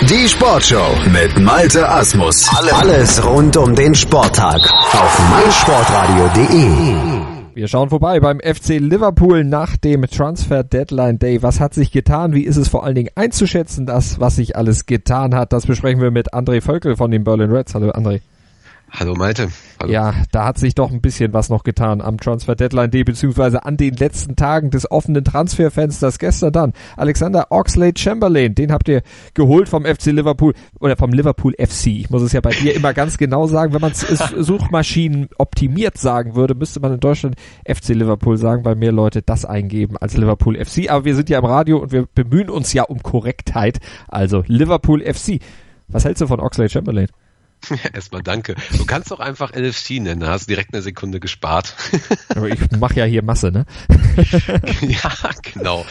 Die Sportshow mit Malte Asmus. Alles rund um den Sporttag auf meinsportradio.de. Wir schauen vorbei beim FC Liverpool nach dem Transfer Deadline Day. Was hat sich getan? Wie ist es vor allen Dingen einzuschätzen, das, was sich alles getan hat? Das besprechen wir mit André Völkel von den Berlin Reds. Hallo André. Hallo Malte. Hallo. Ja, da hat sich doch ein bisschen was noch getan am Transfer Deadline Day, beziehungsweise an den letzten Tagen des offenen Transferfensters. Gestern dann Alexander Oxlade-Chamberlain, den habt ihr geholt vom FC Liverpool oder vom Liverpool FC. Ich muss es ja bei dir immer ganz genau sagen. Wenn man es Suchmaschinen optimiert sagen würde, müsste man in Deutschland FC Liverpool sagen, weil mehr Leute das eingeben als Liverpool FC. Aber wir sind ja im Radio und wir bemühen uns ja um Korrektheit. Also Liverpool FC. Was hältst du von Oxlade-Chamberlain? Erstmal danke. Du kannst doch einfach LFC nennen, da hast du direkt eine Sekunde gespart. Aber ich mache ja hier Masse, ne? Ja, genau.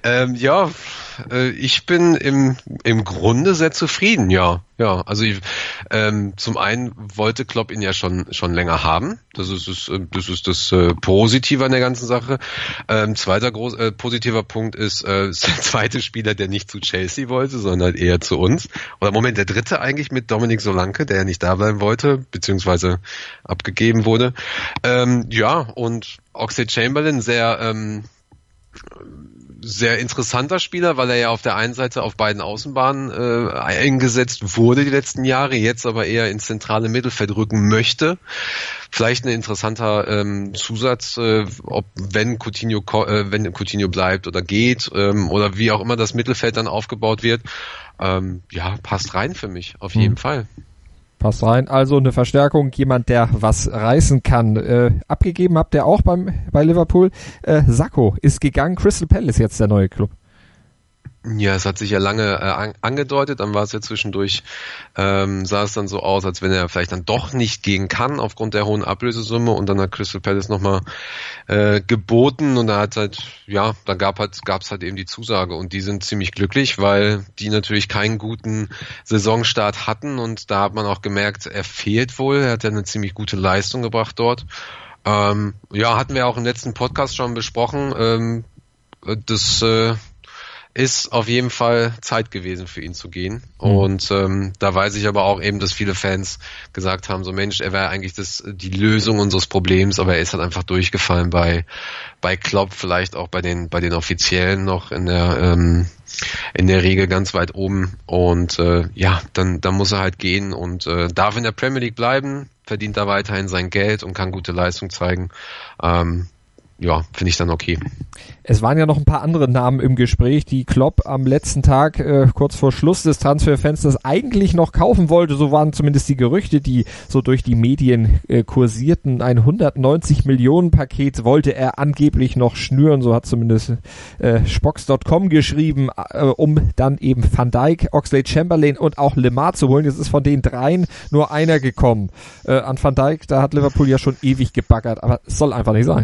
Ich bin im Grunde sehr zufrieden, ja. Ja, also zum einen wollte Klopp ihn ja schon länger haben. Das ist das Positive an der ganzen Sache. Zweiter positiver Punkt ist der zweite Spieler, der nicht zu Chelsea wollte, sondern eher zu uns. Oder Moment, der dritte eigentlich mit Dominic Solanke, der ja nicht da bleiben wollte, beziehungsweise abgegeben wurde. Und Oxlade-Chamberlain sehr interessanter Spieler, weil er ja auf der einen Seite auf beiden Außenbahnen eingesetzt wurde die letzten Jahre, jetzt aber eher ins zentrale Mittelfeld rücken möchte. Vielleicht ein interessanter Zusatz, wenn Coutinho bleibt oder geht oder wie auch immer das Mittelfeld dann aufgebaut wird. Passt rein für mich, auf jeden Fall. Passt rein, also eine Verstärkung, jemand, der was reißen kann. Abgegeben habt ihr auch bei Liverpool. Sakho ist gegangen, Crystal Palace jetzt der neue Club. Ja, es hat sich ja lange angedeutet, dann war es ja zwischendurch, sah es dann so aus, als wenn er vielleicht dann doch nicht gehen kann aufgrund der hohen Ablösesumme, und dann hat Crystal Palace nochmal geboten, und da gab's halt eben die Zusage, und die sind ziemlich glücklich, weil die natürlich keinen guten Saisonstart hatten, und da hat man auch gemerkt, er fehlt wohl, er hat ja eine ziemlich gute Leistung gebracht dort. Hatten wir auch im letzten Podcast schon besprochen, ist auf jeden Fall Zeit gewesen für ihn zu gehen. Und da weiß ich aber auch eben, dass viele Fans gesagt haben, so Mensch, er wäre eigentlich die Lösung unseres Problems, aber er ist halt einfach durchgefallen bei Klopp, vielleicht auch bei den Offiziellen noch in der Regel ganz weit oben. Und dann muss er halt gehen und darf in der Premier League bleiben, verdient da weiterhin sein Geld und kann gute Leistung zeigen. Finde ich dann okay. Es waren ja noch ein paar andere Namen im Gespräch, die Klopp am letzten Tag, kurz vor Schluss des Transferfensters, eigentlich noch kaufen wollte. So waren zumindest die Gerüchte, die so durch die Medien kursierten. Ein 190 Millionen Paket wollte er angeblich noch schnüren, so hat zumindest Spox.com geschrieben, um dann eben Van Dijk, Oxlade-Chamberlain und auch Lemar zu holen. Jetzt ist von den dreien nur einer gekommen. An Van Dijk, da hat Liverpool ja schon ewig gebaggert, aber es soll einfach nicht sein.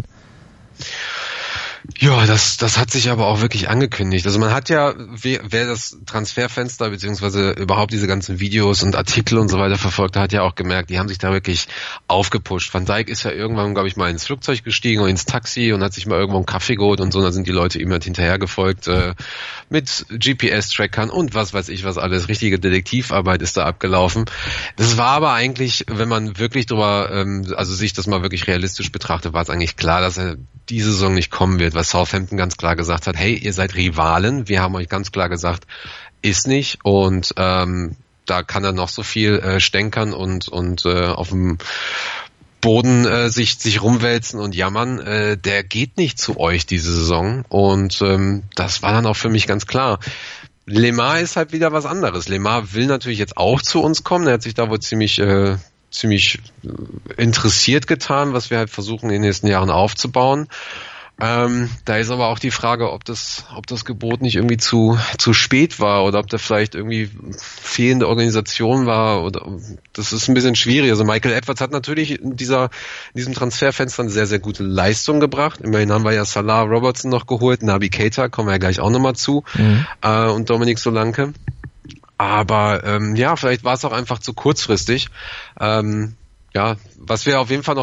Ja, das hat sich aber auch wirklich angekündigt. Also man hat ja, wer das Transferfenster beziehungsweise überhaupt diese ganzen Videos und Artikel und so weiter verfolgt, hat ja auch gemerkt, die haben sich da wirklich aufgepusht. Van Dijk ist ja irgendwann, glaube ich, mal ins Flugzeug gestiegen oder ins Taxi und hat sich mal irgendwo einen Kaffee geholt und so, und da sind die Leute ihm halt hinterher gefolgt mit GPS-Trackern und was weiß ich was alles. Richtige Detektivarbeit ist da abgelaufen. Das war aber eigentlich, wenn man wirklich sich das mal wirklich realistisch betrachtet, war es eigentlich klar, dass er diese Saison nicht kommen wird, weil Southampton ganz klar gesagt hat, hey, ihr seid Rivalen, wir haben euch ganz klar gesagt, ist nicht, und da kann er noch so viel stänkern und auf dem Boden sich rumwälzen und jammern, der geht nicht zu euch diese Saison, und das war dann auch für mich ganz klar. Lemar ist halt wieder was anderes. Lemar will natürlich jetzt auch zu uns kommen, er hat sich da wohl ziemlich interessiert getan, was wir halt versuchen in den nächsten Jahren aufzubauen. Da ist aber auch die Frage, ob das Gebot nicht irgendwie zu spät war oder ob da vielleicht irgendwie fehlende Organisation war, oder das ist ein bisschen schwierig. Also Michael Edwards hat natürlich in diesem Transferfenster eine sehr, sehr gute Leistung gebracht. Immerhin haben wir ja Salah, Robertson noch geholt, Naby Keita, kommen wir ja gleich auch nochmal zu, und Dominic Solanke. Aber vielleicht war es auch einfach zu kurzfristig. Was wir auf jeden Fall noch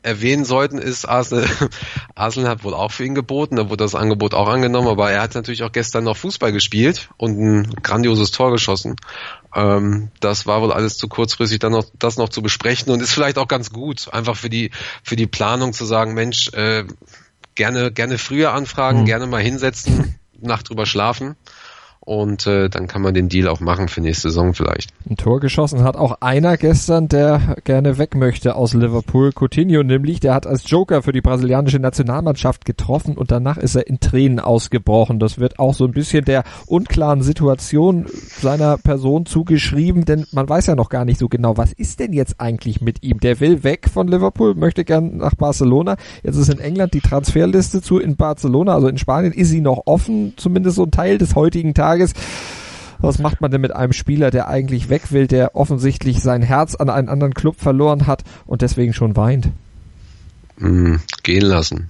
erwähnen sollten, ist Arsenal hat wohl auch für ihn geboten, da wurde das Angebot auch angenommen, aber er hat natürlich auch gestern noch Fußball gespielt und ein grandioses Tor geschossen. Das war wohl alles zu kurzfristig, dann das noch zu besprechen und ist vielleicht auch ganz gut, einfach für die Planung zu sagen, Mensch, gerne früher anfragen, gerne mal hinsetzen, Nacht drüber schlafen. Und dann kann man den Deal auch machen für nächste Saison vielleicht. Ein Tor geschossen hat auch einer gestern, der gerne weg möchte aus Liverpool. Coutinho nämlich, der hat als Joker für die brasilianische Nationalmannschaft getroffen und danach ist er in Tränen ausgebrochen. Das wird auch so ein bisschen der unklaren Situation seiner Person zugeschrieben, denn man weiß ja noch gar nicht so genau, was ist denn jetzt eigentlich mit ihm? Der will weg von Liverpool, möchte gern nach Barcelona. Jetzt ist in England die Transferliste in Barcelona, also in Spanien ist sie noch offen, zumindest so ein Teil des heutigen Tages. Was macht man denn mit einem Spieler, der eigentlich weg will, der offensichtlich sein Herz an einen anderen Club verloren hat und deswegen schon weint? Gehen lassen.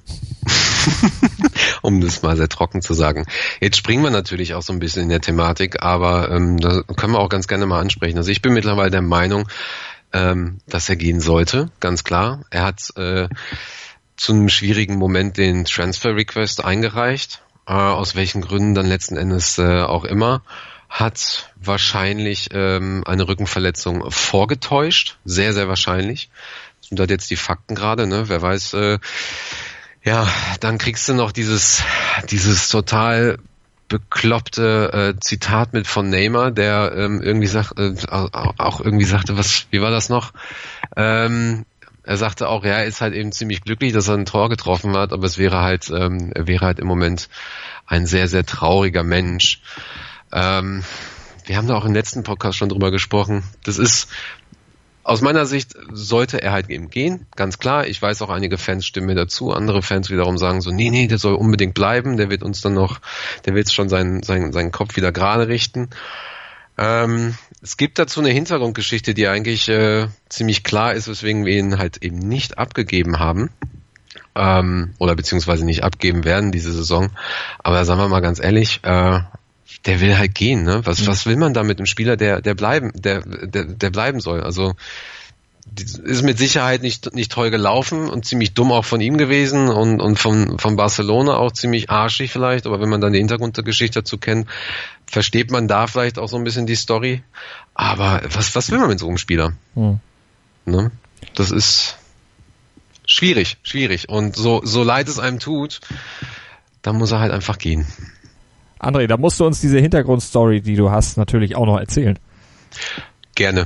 Um das mal sehr trocken zu sagen. Jetzt springen wir natürlich auch so ein bisschen in der Thematik, aber da können wir auch ganz gerne mal ansprechen. Also ich bin mittlerweile der Meinung, dass er gehen sollte, ganz klar. Er hat zu einem schwierigen Moment den Transfer Request eingereicht. Aus welchen Gründen dann letzten Endes auch immer, hat wahrscheinlich eine Rückenverletzung vorgetäuscht, sehr, sehr wahrscheinlich. Das sind halt jetzt die Fakten gerade, ne? Wer weiß, dann kriegst du noch dieses total bekloppte Zitat mit von Neymar, der irgendwie sagte, wie war das noch? Er sagte auch, ja, er ist halt eben ziemlich glücklich, dass er ein Tor getroffen hat, aber er wäre halt im Moment ein sehr, sehr trauriger Mensch. Wir haben da auch im letzten Podcast schon drüber gesprochen. Das ist, aus meiner Sicht, sollte er halt eben gehen, ganz klar. Ich weiß auch, einige Fans stimmen mir dazu, andere Fans wiederum sagen so, nee, der soll unbedingt bleiben, der wird schon seinen Kopf wieder gerade richten. Es gibt dazu eine Hintergrundgeschichte, die eigentlich ziemlich klar ist, weswegen wir ihn halt eben nicht abgegeben haben oder beziehungsweise nicht abgeben werden diese Saison. Aber sagen wir mal ganz ehrlich, der will halt gehen, ne? Was will man da mit einem Spieler, der bleiben soll? Also ist mit Sicherheit nicht toll gelaufen und ziemlich dumm auch von ihm gewesen und von Barcelona auch ziemlich arschig vielleicht, aber wenn man dann die Hintergrundgeschichte dazu kennt, versteht man da vielleicht auch so ein bisschen die Story. Aber was will man mit so einem Spieler? Ne? Das ist schwierig. Und so leid es einem tut, dann muss er halt einfach gehen. André, da musst du uns diese Hintergrundstory, die du hast, natürlich auch noch erzählen. Gerne.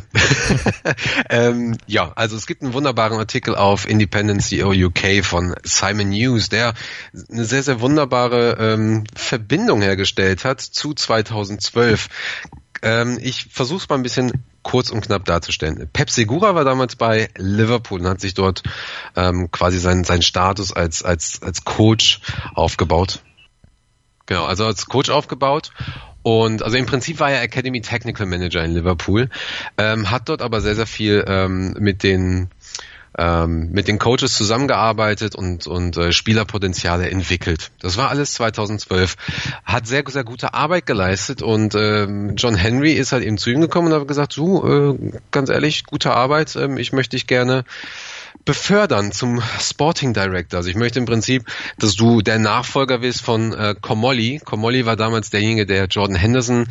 Also es gibt einen wunderbaren Artikel auf Independent.co UK von Simon Hughes, der eine sehr, sehr wunderbare Verbindung hergestellt hat zu 2012. Ich versuche es mal ein bisschen kurz und knapp darzustellen. Pep Segura war damals bei Liverpool und hat sich dort quasi seinen Status als Coach aufgebaut. Genau, also als Coach aufgebaut. Und also im Prinzip war er Academy Technical Manager in Liverpool, hat dort aber sehr, sehr viel mit den Coaches zusammengearbeitet und Spielerpotenziale entwickelt. Das war alles 2012. Hat sehr, sehr gute Arbeit geleistet und John Henry ist halt eben zu ihm gekommen und hat gesagt, ganz ehrlich, gute Arbeit, ich möchte dich gerne befördern zum Sporting Director. Also ich möchte im Prinzip, dass du der Nachfolger wirst von Comolli. Comolli war damals derjenige, der Jordan Henderson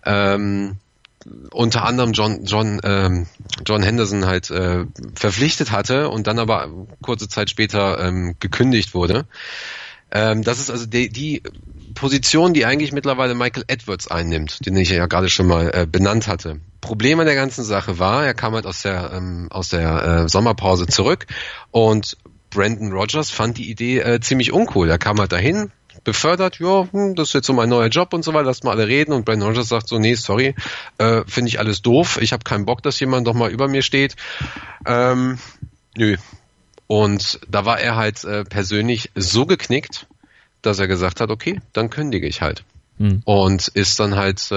unter anderem John Henderson halt verpflichtet hatte und dann aber kurze Zeit später gekündigt wurde. Das ist also die Position, die eigentlich mittlerweile Michael Edwards einnimmt, den ich ja gerade schon mal benannt hatte. Problem an der ganzen Sache war, er kam halt aus der Sommerpause zurück und Brendan Rodgers fand die Idee ziemlich uncool. Er kam halt dahin, befördert, das ist jetzt so mein neuer Job und so weiter, lasst mal alle reden und Brendan Rodgers sagt so, nee, sorry, finde ich alles doof, ich habe keinen Bock, dass jemand doch mal über mir steht. Nö. Und da war er halt persönlich so geknickt, dass er gesagt hat, okay, dann kündige ich halt. Und ist dann halt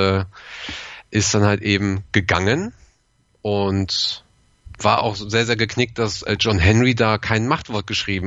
eben gegangen und war auch sehr, sehr geknickt, dass John Henry da kein Machtwort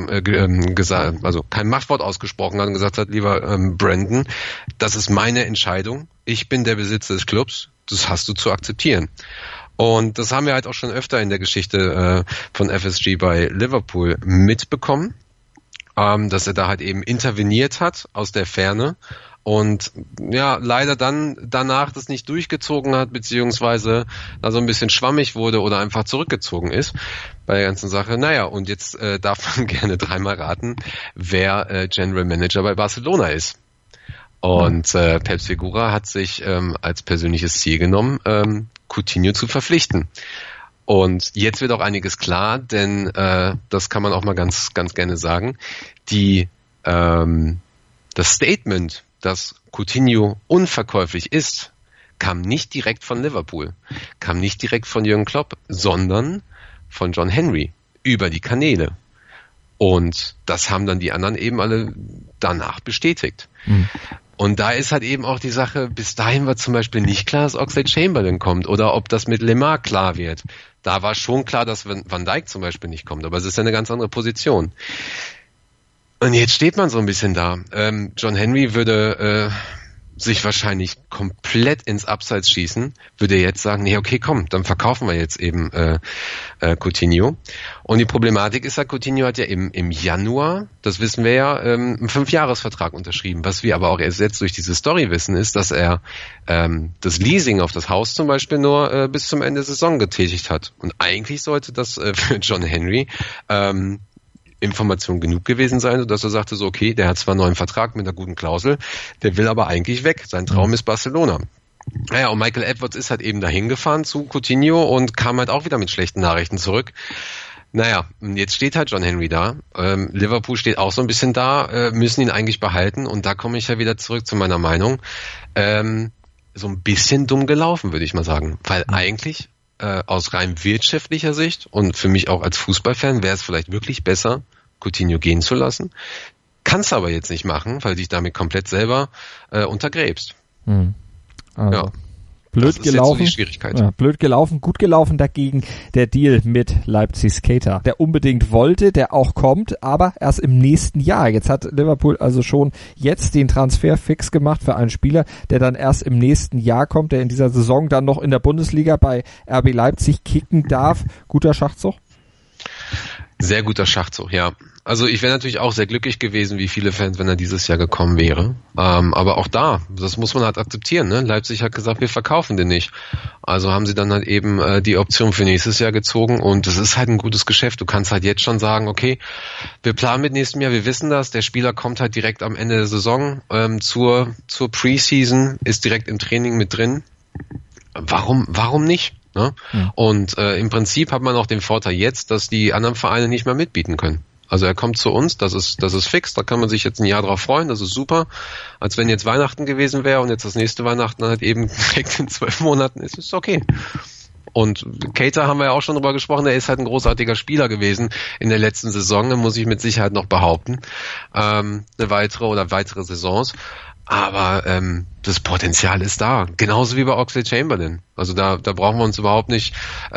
kein Machtwort ausgesprochen hat und gesagt hat, lieber Brandon, das ist meine Entscheidung, ich bin der Besitzer des Clubs, das hast du zu akzeptieren. Und das haben wir halt auch schon öfter in der Geschichte von FSG bei Liverpool mitbekommen, dass er da halt eben interveniert hat aus der Ferne und ja, leider dann danach das nicht durchgezogen hat, beziehungsweise da so ein bisschen schwammig wurde oder einfach zurückgezogen ist bei der ganzen Sache. Naja, und jetzt darf man gerne dreimal raten, wer General Manager bei Barcelona ist. Und Pep Segura hat sich als persönliches Ziel genommen, Coutinho zu verpflichten. Und jetzt wird auch einiges klar, denn das kann man auch mal ganz, ganz gerne sagen. Das Statement, dass Coutinho unverkäuflich ist, kam nicht direkt von Liverpool, kam nicht direkt von Jürgen Klopp, sondern von John Henry über die Kanäle. Und das haben dann die anderen eben alle danach bestätigt. Mhm. Und da ist halt eben auch die Sache, bis dahin war zum Beispiel nicht klar, dass Oxlade-Chamberlain kommt oder ob das mit Lemar klar wird. Da war schon klar, dass Van Dijk zum Beispiel nicht kommt, aber es ist ja eine ganz andere Position. Und jetzt steht man so ein bisschen da. John Henry würde sich wahrscheinlich komplett ins Abseits schießen, würde jetzt sagen, nee, okay, komm, dann verkaufen wir jetzt eben Coutinho. Und die Problematik ist ja, Coutinho hat ja im Januar, das wissen wir ja, einen 5-Jahres-Vertrag unterschrieben. Was wir aber auch erst jetzt durch diese Story wissen, ist, dass er das Leasing auf das Haus zum Beispiel nur bis zum Ende der Saison getätigt hat. Und eigentlich sollte das für John Henry Information genug gewesen sein, sodass er sagte so, okay, der hat zwar einen neuen Vertrag mit einer guten Klausel, der will aber eigentlich weg. Sein Traum ist Barcelona. Naja, und Michael Edwards ist halt eben dahin gefahren zu Coutinho und kam halt auch wieder mit schlechten Nachrichten zurück. Naja, jetzt steht halt John Henry da. Liverpool steht auch so ein bisschen da, müssen ihn eigentlich behalten. Und da komme ich ja wieder zurück zu meiner Meinung. So ein bisschen dumm gelaufen, würde ich mal sagen. Weil eigentlich aus rein wirtschaftlicher Sicht und für mich auch als Fußballfan wäre es vielleicht wirklich besser, Coutinho gehen zu lassen. Kannst aber jetzt nicht machen, weil du dich damit komplett selber untergräbst. Also. Ja. Blöd gelaufen. So die Schwierigkeit. Ja, blöd gelaufen, gut gelaufen dagegen der Deal mit Leipzig Keita, der unbedingt wollte, der auch kommt, aber erst im nächsten Jahr. Jetzt hat Liverpool also schon jetzt den Transfer fix gemacht für einen Spieler, der dann erst im nächsten Jahr kommt, der in dieser Saison dann noch in der Bundesliga bei RB Leipzig kicken darf. Guter Schachzug? Sehr guter Schachzug, ja. Also ich wäre natürlich auch sehr glücklich gewesen, wie viele Fans, wenn er dieses Jahr gekommen wäre. Aber auch da, das muss man halt akzeptieren. Ne? Leipzig hat gesagt, wir verkaufen den nicht. Also haben sie dann halt eben die Option für nächstes Jahr gezogen und das ist halt ein gutes Geschäft. Du kannst halt jetzt schon sagen, okay, wir planen mit nächstem Jahr, wir wissen das, der Spieler kommt halt direkt am Ende der Saison zur Preseason, ist direkt im Training mit drin. Warum nicht? Ne? Ja. Und im Prinzip hat man auch den Vorteil jetzt, dass die anderen Vereine nicht mehr mitbieten können. Also er kommt zu uns, das ist fix, da kann man sich jetzt ein Jahr drauf freuen, das ist super. Als wenn jetzt Weihnachten gewesen wäre und jetzt das nächste Weihnachten halt eben direkt in 12 Monaten ist, ist okay. Und Keita haben wir ja auch schon drüber gesprochen, er ist halt ein großartiger Spieler gewesen in der letzten Saison, da muss ich mit Sicherheit noch behaupten, eine weitere Saisons. Aber das Potenzial ist da, genauso wie bei Oxlade-Chamberlain. Also da brauchen wir uns überhaupt nicht,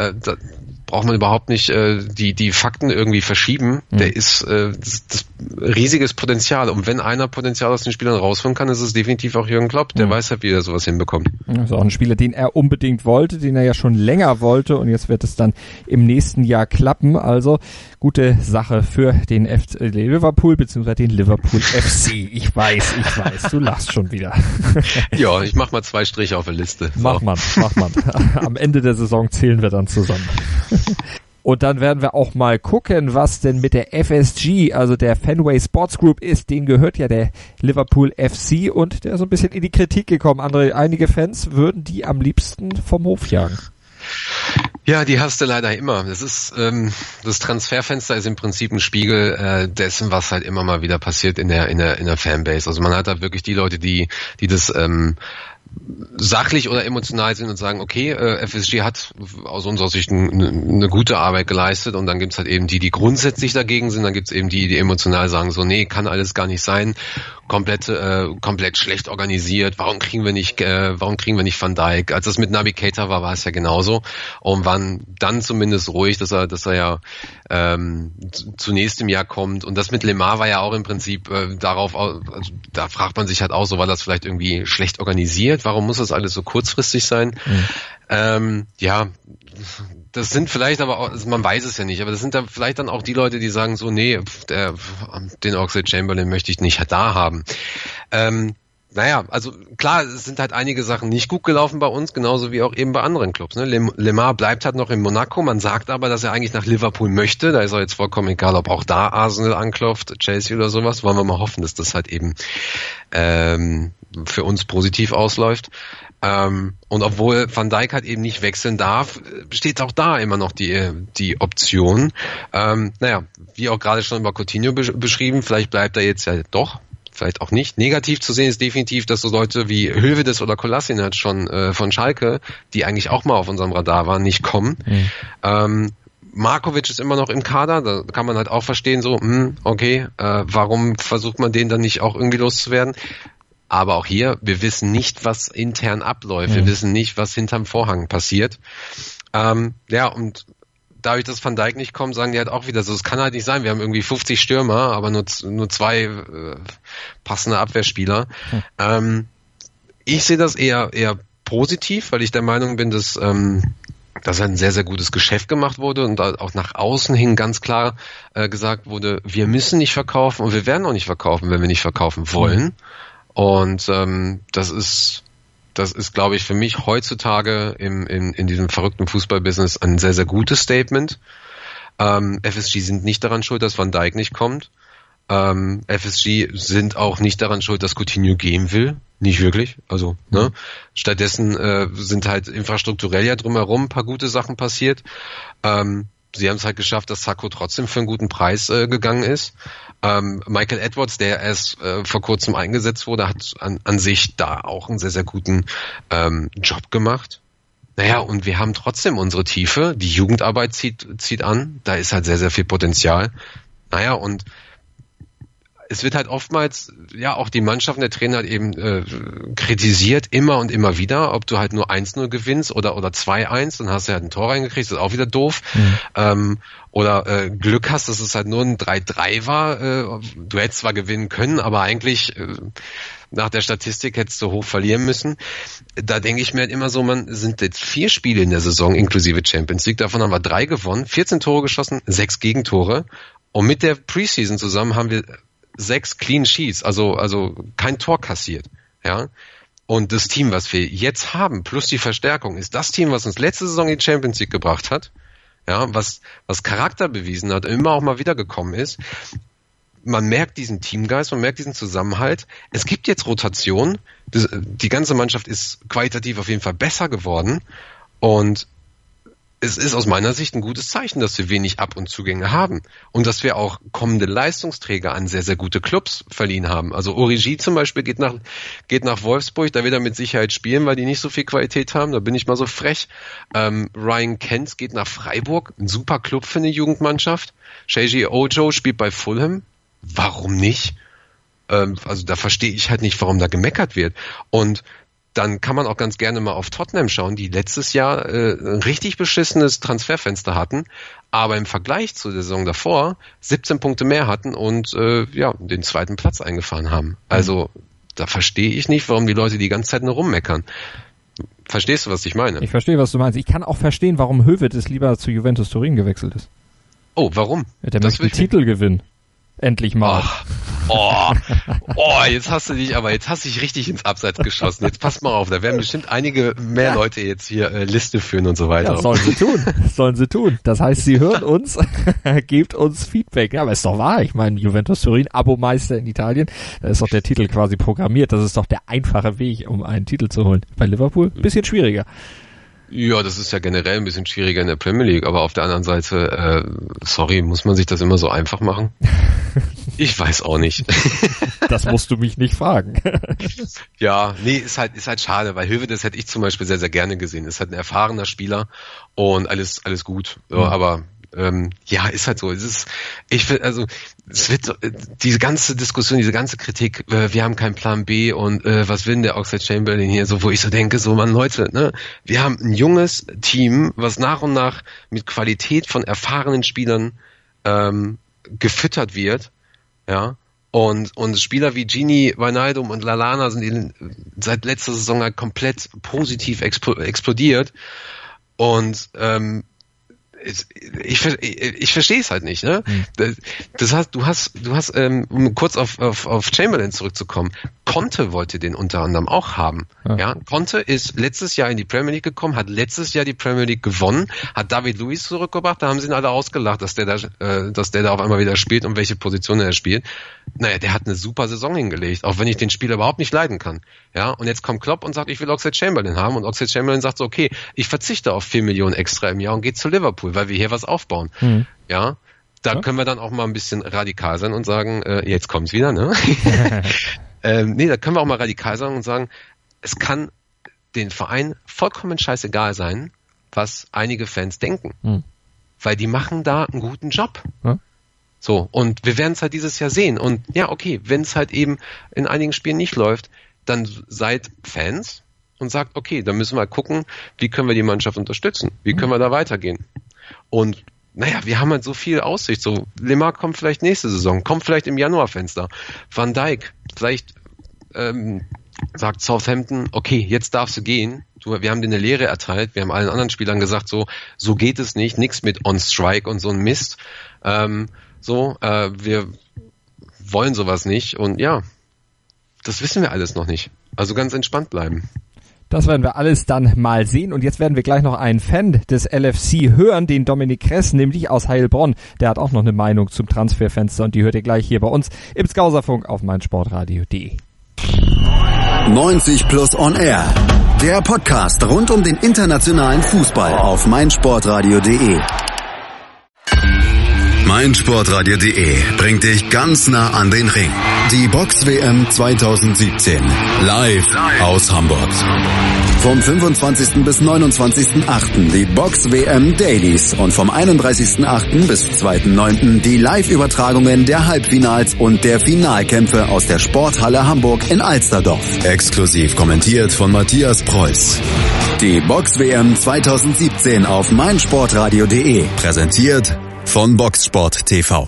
die Fakten irgendwie verschieben. Der ist das riesiges Potenzial. Und wenn einer Potenzial aus den Spielern rausholen kann, ist es definitiv auch Jürgen Klopp. Der weiß halt, wie er sowas hinbekommt. Also auch ein Spieler, den er unbedingt wollte, den er ja schon länger wollte. Und jetzt wird es dann im nächsten Jahr klappen. Also gute Sache für den Liverpool, beziehungsweise den Liverpool FC. Ich weiß, du lachst schon wieder. Ja, ich mach mal 2 Striche auf der Liste. So. Mach man. Am Ende der Saison zählen wir dann zusammen. Und dann werden wir auch mal gucken, was denn mit der FSG, also der Fenway Sports Group ist. Denen gehört ja der Liverpool FC und der ist so ein bisschen in die Kritik gekommen. Einige Fans würden die am liebsten vom Hof jagen. Ja, die hast du leider immer. Das ist das Transferfenster ist im Prinzip ein Spiegel dessen, was halt immer mal wieder passiert in der Fanbase. Also man hat da wirklich die Leute, die das sachlich oder emotional sind und sagen, okay, FSG hat aus unserer Sicht eine gute Arbeit geleistet und dann gibt's halt eben die grundsätzlich dagegen sind, dann gibt's eben die emotional sagen, so nee, kann alles gar nicht sein, komplett schlecht organisiert, warum kriegen wir nicht Van Dijk? Als das mit Naby Keita war es ja genauso und waren dann zumindest ruhig, dass er ja zunächst im Jahr kommt und das mit Lemar war ja auch im Prinzip also da fragt man sich halt auch so, war das vielleicht irgendwie schlecht organisiert? Warum muss das alles so kurzfristig sein? Ja, das sind vielleicht aber auch, also man weiß es ja nicht, aber das sind da vielleicht dann auch die Leute, die sagen so, nee, den Oxlade-Chamberlain möchte ich nicht da haben. Naja, also klar, es sind halt einige Sachen nicht gut gelaufen bei uns, genauso wie auch eben bei anderen Clubs. Ne? Lemar bleibt halt noch in Monaco, man sagt aber, dass er eigentlich nach Liverpool möchte, da ist er jetzt vollkommen egal, ob auch da Arsenal anklopft, Chelsea oder sowas, wollen wir mal hoffen, dass das halt eben für uns positiv ausläuft. Und obwohl Van Dijk halt eben nicht wechseln darf, besteht auch da immer noch die Option. Naja, wie auch gerade schon über Coutinho beschrieben, vielleicht bleibt er jetzt ja doch, vielleicht auch nicht. Negativ zu sehen ist definitiv, dass so Leute wie Hövedes oder Kolasinac schon von Schalke, die eigentlich auch mal auf unserem Radar waren, nicht kommen. Markovic ist immer noch im Kader, da kann man halt auch verstehen, so, okay, warum versucht man den dann nicht auch irgendwie loszuwerden? Aber auch hier, wir wissen nicht, was intern abläuft. Wir wissen nicht, was hinterm Vorhang passiert. Ja, und dadurch, dass Van Dijk nicht kommt, sagen die halt auch wieder so, es kann halt nicht sein, wir haben irgendwie 50 Stürmer, aber nur 2 passende Abwehrspieler. Ich sehe das eher positiv, weil ich der Meinung bin, dass ein sehr, sehr gutes Geschäft gemacht wurde und auch nach außen hin ganz klar gesagt wurde, wir müssen nicht verkaufen und wir werden auch nicht verkaufen, wenn wir nicht verkaufen wollen. Und das ist, glaube ich, für mich heutzutage in diesem verrückten Fußballbusiness ein sehr, sehr gutes Statement. FSG sind nicht daran schuld, dass Van Dijk nicht kommt. FSG sind auch nicht daran schuld, dass Coutinho gehen will. Nicht wirklich. Also, ne? Stattdessen sind halt infrastrukturell ja drumherum ein paar gute Sachen passiert. Sie haben es halt geschafft, dass Sakho trotzdem für einen guten Preis gegangen ist. Michael Edwards, der erst vor kurzem eingesetzt wurde, hat an sich da auch einen sehr, sehr guten Job gemacht. Naja, und wir haben trotzdem unsere Tiefe. Die Jugendarbeit zieht an. Da ist halt sehr, sehr viel Potenzial. Naja, und es wird halt oftmals, ja, auch die Mannschaften, der Trainer hat eben kritisiert, immer und immer wieder, ob du halt nur 1-0 gewinnst oder 2-1, dann hast du halt ein Tor reingekriegt, das ist auch wieder doof. Oder Glück hast, dass es halt nur ein 3-3 war. Du hättest zwar gewinnen können, aber eigentlich nach der Statistik hättest du hoch verlieren müssen. Da denke ich mir halt immer so, man sind jetzt 4 Spiele in der Saison inklusive Champions League, davon haben wir 3 gewonnen, 14 Tore geschossen, 6 Gegentore. Und mit der Preseason zusammen haben wir 6 Clean Sheets, also kein Tor kassiert, ja. Und das Team, was wir jetzt haben, plus die Verstärkung, ist das Team, was uns letzte Saison in die Champions League gebracht hat, ja, was Charakter bewiesen hat, immer auch mal wiedergekommen ist. Man merkt diesen Teamgeist, man merkt diesen Zusammenhalt. Es gibt jetzt Rotation. Die ganze Mannschaft ist qualitativ auf jeden Fall besser geworden. Und es ist aus meiner Sicht ein gutes Zeichen, dass wir wenig Ab- und Zugänge haben. Und dass wir auch kommende Leistungsträger an sehr, sehr gute Clubs verliehen haben. Also Origi zum Beispiel geht nach Wolfsburg. Da wird er mit Sicherheit spielen, weil die nicht so viel Qualität haben. Da bin ich mal so frech. Ryan Kent geht nach Freiburg. Ein super Club für eine Jugendmannschaft. Sheiji Ojo spielt bei Fulham. Warum nicht? Also da verstehe ich halt nicht, warum da gemeckert wird. Und dann kann man auch ganz gerne mal auf Tottenham schauen, die letztes Jahr ein richtig beschissenes Transferfenster hatten, aber im Vergleich zur Saison davor 17 Punkte mehr hatten und den 2. Platz eingefahren haben. Also da verstehe ich nicht, warum die Leute die ganze Zeit nur rummeckern. Verstehst du, was ich meine? Ich verstehe, was du meinst. Ich kann auch verstehen, warum Hövedes lieber zu Juventus Turin gewechselt ist. Oh, warum? Der möchte einen Titel gewinnen. Endlich mal. Jetzt hast du dich richtig ins Abseits geschossen. Jetzt pass mal auf, da werden bestimmt einige mehr Leute jetzt hier Liste führen und so weiter. Ja, sollen sie tun. Das heißt, sie hören uns, gebt uns Feedback. Ja, aber ist doch wahr. Ich meine, Juventus Turin, Abo-Meister in Italien, da ist doch der Titel quasi programmiert. Das ist doch der einfache Weg, um einen Titel zu holen. Bei Liverpool ein bisschen schwieriger. Ja, das ist ja generell ein bisschen schwieriger in der Premier League, aber auf der anderen Seite, muss man sich das immer so einfach machen? Ich weiß auch nicht. Das musst du mich nicht fragen. Ja, nee, ist halt schade, weil Hövedes hätte ich zum Beispiel sehr, sehr gerne gesehen. Ist halt ein erfahrener Spieler und alles gut. Ja, aber ist halt so. Es wird diese ganze Diskussion, diese ganze Kritik, wir haben keinen Plan B und was will denn der Oxlade-Chamberlain hier, so wo ich so denke, so Mann, Leute, ne, wir haben ein junges Team, was nach und nach mit Qualität von erfahrenen Spielern gefüttert wird, ja, Und Spieler wie Gini, Wijnaldum und Lallana sind seit letzter Saison halt komplett positiv explodiert. Und ich verstehe es halt nicht, ne? Das heißt, du hast, um kurz auf Chamberlain zurückzukommen, Conte wollte den unter anderem auch haben. Ja, Conte ist letztes Jahr in die Premier League gekommen, hat letztes Jahr die Premier League gewonnen, hat David Luiz zurückgebracht, da haben sie ihn alle ausgelacht, dass der da auf einmal wieder spielt und welche Position er spielt. Naja, der hat eine super Saison hingelegt, auch wenn ich den Spieler überhaupt nicht leiden kann. Ja, und jetzt kommt Klopp und sagt, ich will Oxlade-Chamberlain haben, und Oxlade-Chamberlain sagt so, okay, ich verzichte auf 4 Millionen extra im Jahr und gehe zu Liverpool, weil wir hier was aufbauen. Ja, da können wir dann auch mal ein bisschen radikal sein und sagen, jetzt kommt's wieder, ne? Da können wir auch mal radikal sein und sagen, es kann den Verein vollkommen scheißegal sein, was einige Fans denken. Weil die machen da einen guten Job. So, und wir werden es halt dieses Jahr sehen. Und ja, okay, wenn es halt eben in einigen Spielen nicht läuft, dann seid Fans und sagt, okay, dann müssen wir gucken, wie können wir die Mannschaft unterstützen? Wie können wir da weitergehen? Und naja, wir haben halt so viel Aussicht. So, Lemar kommt vielleicht nächste Saison, kommt vielleicht im Januarfenster. Van Dijk, vielleicht sagt Southampton, okay, jetzt darfst du gehen. Wir haben dir eine Lehre erteilt. Wir haben allen anderen Spielern gesagt, so geht es nicht. Nichts mit On-Strike und so ein Mist. Wir wollen sowas nicht. Und ja, das wissen wir alles noch nicht. Also ganz entspannt bleiben. Das werden wir alles dann mal sehen. Und jetzt werden wir gleich noch einen Fan des LFC hören, den Dominik Kress, nämlich aus Heilbronn. Der hat auch noch eine Meinung zum Transferfenster und die hört ihr gleich hier bei uns im Skauserfunk auf meinsportradio.de. 90 Plus on Air. Der Podcast rund um den internationalen Fußball auf meinsportradio.de. meinsportradio.de bringt dich ganz nah an den Ring. Die Box-WM 2017. Live aus Hamburg. Vom 25. bis 29.8. die Box-WM Dailies und vom 31.8. bis 2.9. die Live-Übertragungen der Halbfinals und der Finalkämpfe aus der Sporthalle Hamburg in Alsterdorf. Exklusiv kommentiert von Matthias Preuß. Die Box-WM 2017 auf meinsportradio.de. Präsentiert von Boxsport TV.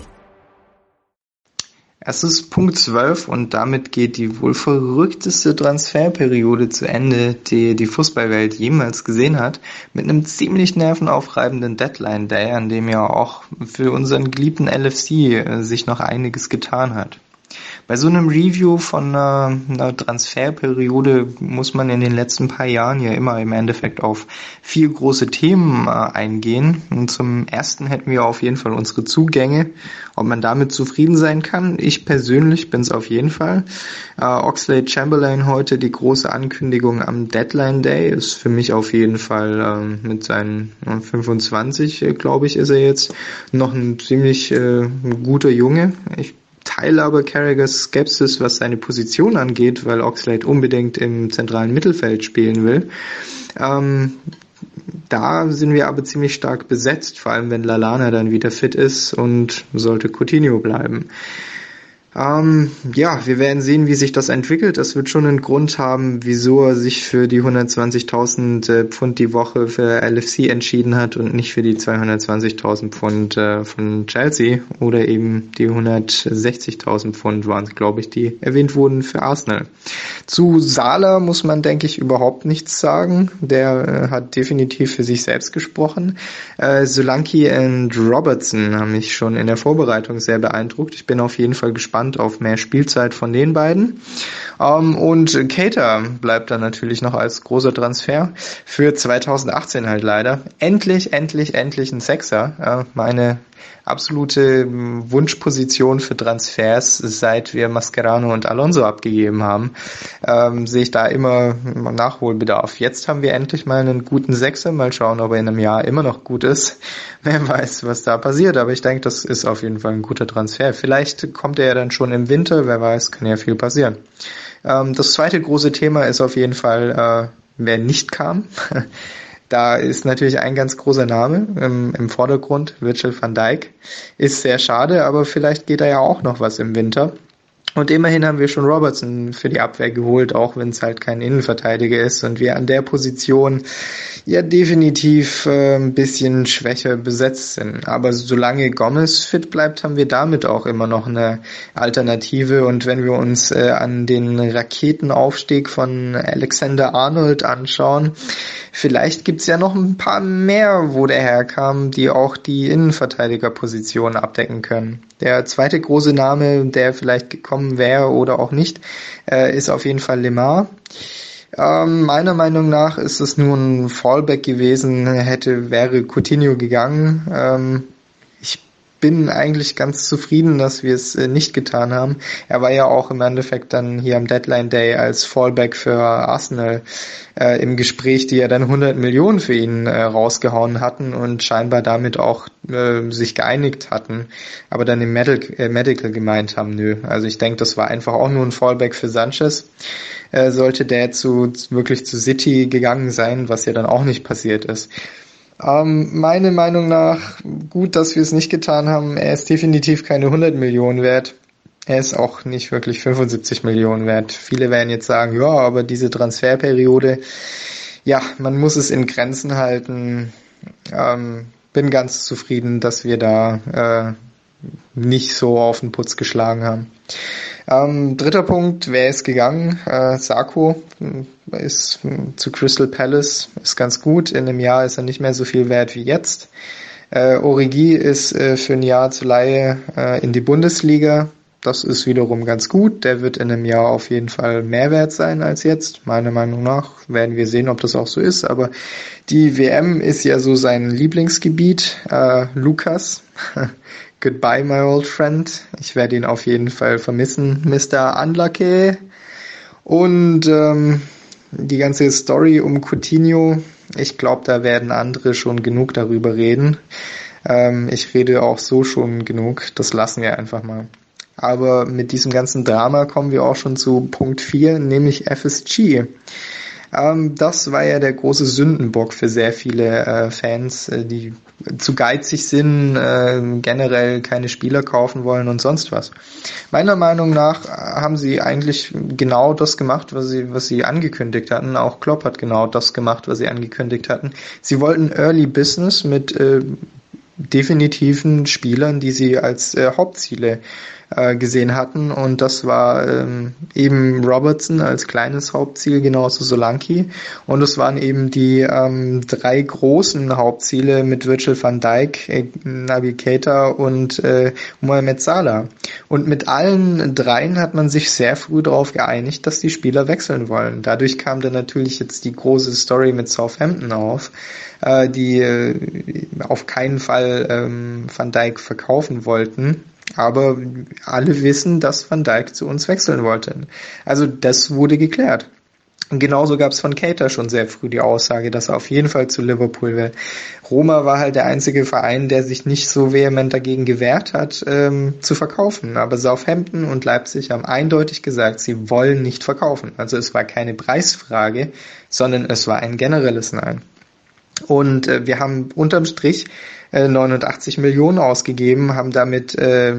Es ist Punkt 12 und damit geht die wohl verrückteste Transferperiode zu Ende, die die Fußballwelt jemals gesehen hat, mit einem ziemlich nervenaufreibenden Deadline Day, an dem ja auch für unseren geliebten LFC sich noch einiges getan hat. Bei so einem Review von einer Transferperiode muss man in den letzten paar Jahren ja immer im Endeffekt auf 4 große Themen eingehen. Und zum ersten hätten wir auf jeden Fall unsere Zugänge. Ob man damit zufrieden sein kann, ich persönlich bin es auf jeden Fall. Oxlade-Chamberlain heute, die große Ankündigung am Deadline Day, ist für mich auf jeden Fall mit seinen 25, glaube ich, ist er jetzt noch ein ziemlich guter Junge. Ich teile aber Carragers Skepsis, was seine Position angeht, weil Oxlade unbedingt im zentralen Mittelfeld spielen will. Da sind wir aber ziemlich stark besetzt, vor allem wenn Lallana dann wieder fit ist und sollte Coutinho bleiben. Wir werden sehen, wie sich das entwickelt. Das wird schon einen Grund haben, wieso er sich für die 120.000 Pfund die Woche für LFC entschieden hat und nicht für die 220.000 Pfund von Chelsea oder eben die 160.000 Pfund waren es, glaube ich, die erwähnt wurden für Arsenal. Zu Salah muss man, denke ich, überhaupt nichts sagen. Der hat definitiv für sich selbst gesprochen. Solanke und Robertson haben mich schon in der Vorbereitung sehr beeindruckt. Ich bin auf jeden Fall gespannt auf mehr Spielzeit von den beiden. Und Keita bleibt dann natürlich noch als großer Transfer für 2018 halt leider. Endlich ein Sechser. Meine absolute Wunschposition für Transfers, seit wir Mascherano und Alonso abgegeben haben, sehe ich da immer Nachholbedarf. Jetzt haben wir endlich mal einen guten Sechser. Mal schauen, ob er in einem Jahr immer noch gut ist. Wer weiß, was da passiert. Aber ich denke, das ist auf jeden Fall ein guter Transfer. Vielleicht kommt er ja dann schon im Winter. Wer weiß, kann ja viel passieren. Das zweite große Thema ist auf jeden Fall, wer nicht kam. Da ist natürlich ein ganz großer Name im Vordergrund, Virgil van Dijk. Ist sehr schade, aber vielleicht geht da ja auch noch was im Winter. Und immerhin haben wir schon Robertson für die Abwehr geholt, auch wenn es halt kein Innenverteidiger ist und wir an der Position ja definitiv ein bisschen schwächer besetzt sind. Aber solange Gomez fit bleibt, haben wir damit auch immer noch eine Alternative. Und wenn wir uns an den Raketenaufstieg von Alexander-Arnold anschauen, vielleicht gibt's ja noch ein paar mehr, wo der herkam, die auch die Innenverteidigerposition abdecken können. Der zweite große Name, der vielleicht gekommen wäre oder auch nicht, ist auf jeden Fall Lemar. Meiner Meinung nach ist es nur ein Fallback gewesen, wäre Coutinho gegangen. Ich bin eigentlich ganz zufrieden, dass wir es nicht getan haben. Er war ja auch im Endeffekt dann hier am Deadline Day als Fallback für Arsenal im Gespräch, die ja dann 100 Millionen für ihn rausgehauen hatten und scheinbar damit auch sich geeinigt hatten, aber dann im Medical gemeint haben, nö. Also ich denke, das war einfach auch nur ein Fallback für Sanchez. Sollte der wirklich zu City gegangen sein, was ja dann auch nicht passiert ist. Meiner Meinung nach gut, dass wir es nicht getan haben. Er ist definitiv keine 100 Millionen wert. Er ist auch nicht wirklich 75 Millionen wert. Viele werden jetzt sagen, ja, aber diese Transferperiode, ja, man muss es in Grenzen halten. Bin ganz zufrieden, dass wir da nicht so auf den Putz geschlagen haben. Dritter Punkt, wer ist gegangen? Sakho ist zu Crystal Palace, ist ganz gut. In einem Jahr ist er nicht mehr so viel wert wie jetzt. Origi ist für ein Jahr zur Leihe in die Bundesliga. Das ist wiederum ganz gut. Der wird in einem Jahr auf jeden Fall mehr wert sein als jetzt. Meiner Meinung nach werden wir sehen, ob das auch so ist. Aber die WM ist ja so sein Lieblingsgebiet. Lukas. Goodbye, my old friend. Ich werde ihn auf jeden Fall vermissen, Mr. Unlucky. Und die ganze Story um Coutinho, ich glaube, da werden andere schon genug darüber reden. Ich rede auch so schon genug, das lassen wir einfach mal. Aber mit diesem ganzen Drama kommen wir auch schon zu Punkt 4, nämlich FSG. Das war ja der große Sündenbock für sehr viele Fans, die zu geizig sind, generell keine Spieler kaufen wollen und sonst was. Meiner Meinung nach haben sie eigentlich genau das gemacht, was sie angekündigt hatten. Auch Klopp hat genau das gemacht, was sie angekündigt hatten. Sie wollten Early Business mit definitiven Spielern, die sie als Hauptziele gesehen hatten, und das war eben Robertson als kleines Hauptziel, genauso Solanke, und es waren eben die 3 großen Hauptziele mit Virgil van Dijk, Naby Keita und Mohamed Salah. Und mit allen 3 hat man sich sehr früh darauf geeinigt, dass die Spieler wechseln wollen. Dadurch kam dann natürlich jetzt die große Story mit Southampton auf, die auf keinen Fall Van Dijk verkaufen wollten. Aber alle wissen, dass Van Dijk zu uns wechseln wollte. Also das wurde geklärt. Und genauso gab es von Keita schon sehr früh die Aussage, dass er auf jeden Fall zu Liverpool will. Roma war halt der einzige Verein, der sich nicht so vehement dagegen gewehrt hat, zu verkaufen. Aber Southampton und Leipzig haben eindeutig gesagt, sie wollen nicht verkaufen. Also es war keine Preisfrage, sondern es war ein generelles Nein. Und wir haben unterm Strich 89 Millionen ausgegeben, haben damit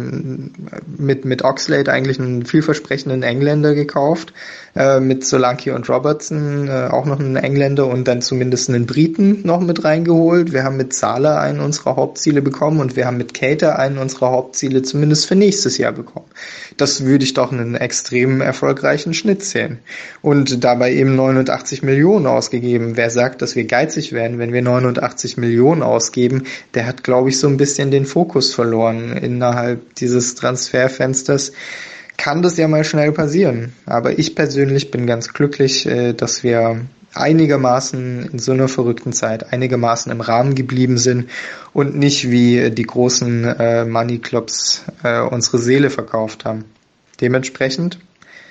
mit Oxlade eigentlich einen vielversprechenden Engländer gekauft, mit Solanke und Robertson auch noch einen Engländer und dann zumindest einen Briten noch mit reingeholt. Wir haben mit Salah einen unserer Hauptziele bekommen und wir haben mit Keita einen unserer Hauptziele zumindest für nächstes Jahr bekommen. Das würde ich doch einen extrem erfolgreichen Schnitt sehen. Und dabei eben 89 Millionen ausgegeben. Wer sagt, dass wir geizig werden, wenn wir 89 Millionen ausgeben, der hat, glaube ich, so ein bisschen den Fokus verloren innerhalb dieses Transferfensters. Kann das ja mal schnell passieren. Aber ich persönlich bin ganz glücklich, dass wir einigermaßen in so einer verrückten Zeit einigermaßen im Rahmen geblieben sind und nicht wie die großen Money Clubs unsere Seele verkauft haben. Dementsprechend,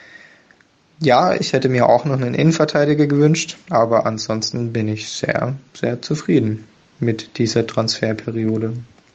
ja, ich hätte mir auch noch einen Innenverteidiger gewünscht, aber ansonsten bin ich sehr, sehr zufrieden mit dieser Transferperiode.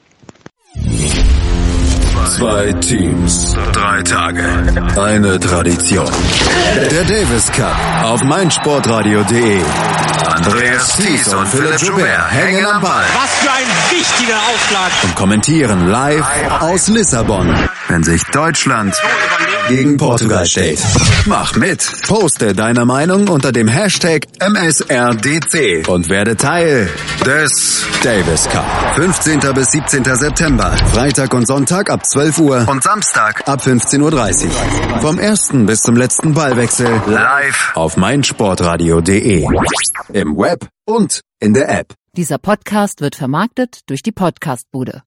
2 Teams, 3 Tage, eine Tradition. Der Davis Cup auf meinsportradio.de. Andreas Thies und Philipp Joubert hängen am Ball. Was für ein wichtiger Aufschlag. Und kommentieren live aus Lissabon, wenn sich Deutschland gegen Portugal steht. Mach mit. Poste deine Meinung unter dem Hashtag MSRDC und werde Teil des Davis Cup. 15. bis 17. September. Freitag und Sonntag ab 12 Uhr und Samstag ab 15.30 Uhr. Vom ersten bis zum letzten Ballwechsel live auf meinsportradio.de. Im Web und in der App. Dieser Podcast wird vermarktet durch die Podcastbude.